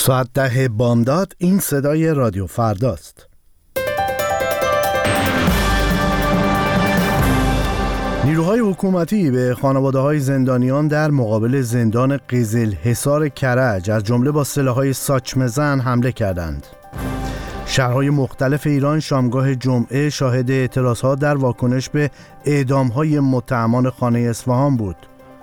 ساعت 10 بامداد. این صدای رادیو فرداست. نیروهای حکومتی به خانواده‌های زندانیان در مقابل زندان قزلحصار کرج از جمله با سلاح‌های ساچمه‌زن حمله کردند. شهرهای مختلف ایران شامگاه جمعه شاهد اعتراضها در واکنش به اعدام‌های متهمان خانه اصفهان بود.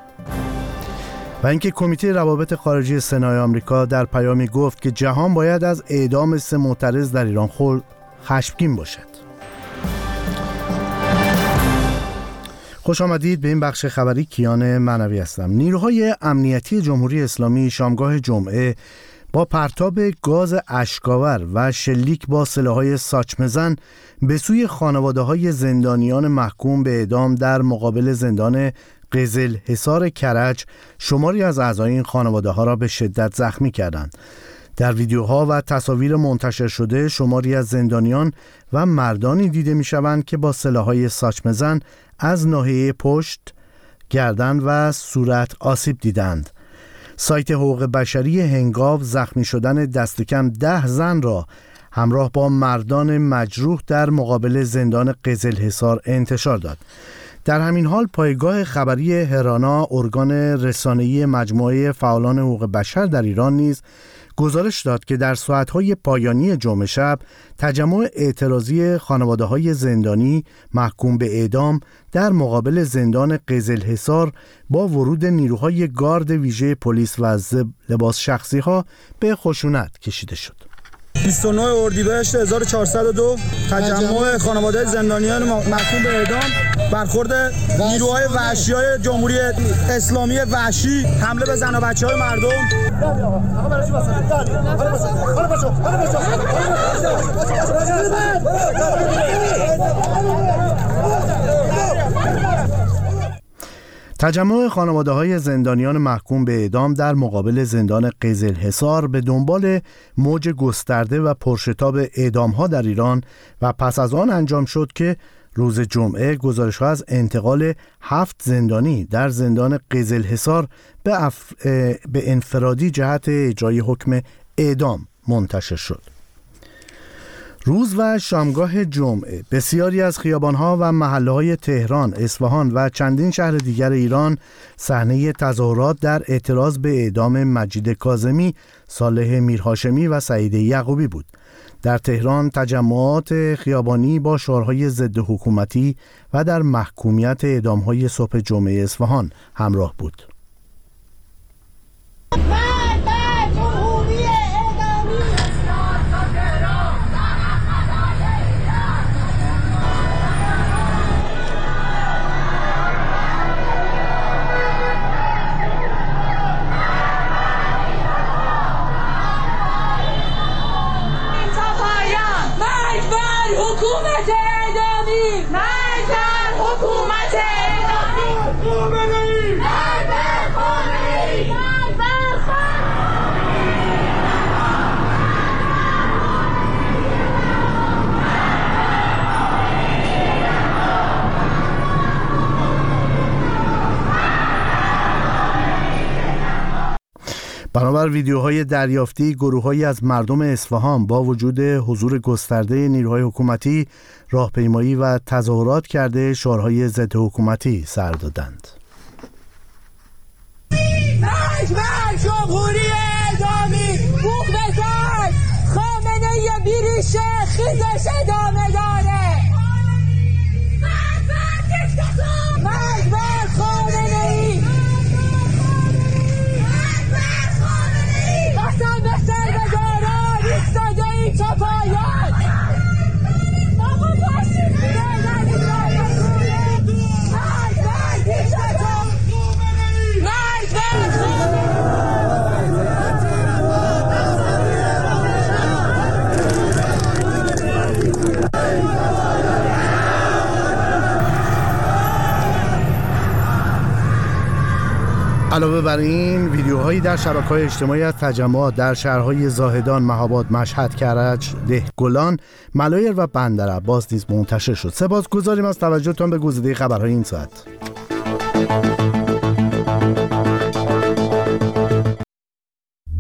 و اینکه کمیته روابط خارجی سنای آمریکا در پیامی گفت که جهان باید از اعدام 3 معترض در ایران خشمگین باشد. خوش آمدید به این بخش خبری. کیان معنوی هستم. نیروهای امنیتی جمهوری اسلامی شامگاه جمعه با پرتاب گاز اشک‌آور و شلیک با سلاح‌های ساچمه‌زن به سوی خانواده‌های زندانیان محکوم به اعدام در مقابل زندان قزلحصار کرج شماری از اعضای این خانواده‌ها را به شدت زخمی کردند. در ویدیوها و تصاویر منتشر شده شماری از زندانیان و مردانی دیده می‌شوند که با سلاح‌های ساچمه‌زن از ناحیه پشت، گردن و صورت آسیب دیدند. سایت حقوق بشری هنگاو زخمی شدن دست کم 10 زن را همراه با مردان مجروح در مقابل زندان قزلحصار انتشار داد. در همین حال پایگاه خبری هرانا، ارگان رسانه‌ای مجموعه فعالان حقوق بشر در ایران نیز گزارش داد که در ساعت‌های پایانی جمعه شب تجمع اعتراضی خانواده‌های زندانی محکوم به اعدام در مقابل زندان قزلحصار با ورود نیروهای گارد ویژه پلیس و لباس شخصی‌ها به خشونت کشیده شد. 29 اردیبهشت 1402 تجمع خانواده زندانیان محکوم به اعدام برخورد نیروهای وحشی‌های جمهوری اسلامی وحشی، حمله به زن و بچه‌های مردم. تجمع خانواده‌های زندانیان محکوم به اعدام در مقابل زندان قزلحصار به دنبال موج گسترده و پرشتاب اعدام‌ها در ایران و پس از آن انجام شد که روز جمعه گزارش‌ها از انتقال 7 زندانی در زندان قزلحصار به انفرادی جهت اجرای حکم اعدام منتشر شد. روز و شامگاه جمعه بسیاری از خیابان‌ها و محله‌های تهران، اصفهان و چندین شهر دیگر ایران صحنه تظاهرات در اعتراض به اعدام مجید کاظمی، صالح میرهاشمی و سعید یعقوبی بود. در تهران تجمعات خیابانی با شعارهای ضد حکومتی و در محکومیت اعدام‌های صبح جمعه اصفهان همراه بود. بنابر ویدیوهای دریافتی، گروه‌هایی از مردم اصفهان با وجود حضور گسترده نیروهای حکومتی راهپیمایی و تظاهرات کرده شعارهای ضد حکومتی سر دادند. مرگ جمهوری اسلامی بوق بزن، خامنه‌ای بیریشه خیزش ادامه داره. مرگ بر خامنه‌ای، قسم به سربزاران ایستاده ای تا پایان. آقا باشید علاوه بر این ویدیوهایی در شبکه‌های اجتماعی از تجمعات در شهرهای زاهدان، مهاباد، مشهد، کرج، دهقان، ملایر و بندرعباس نیز منتشر شد. سپاسگزاریم از توجهتان به گزیده خبرهای این ساعت.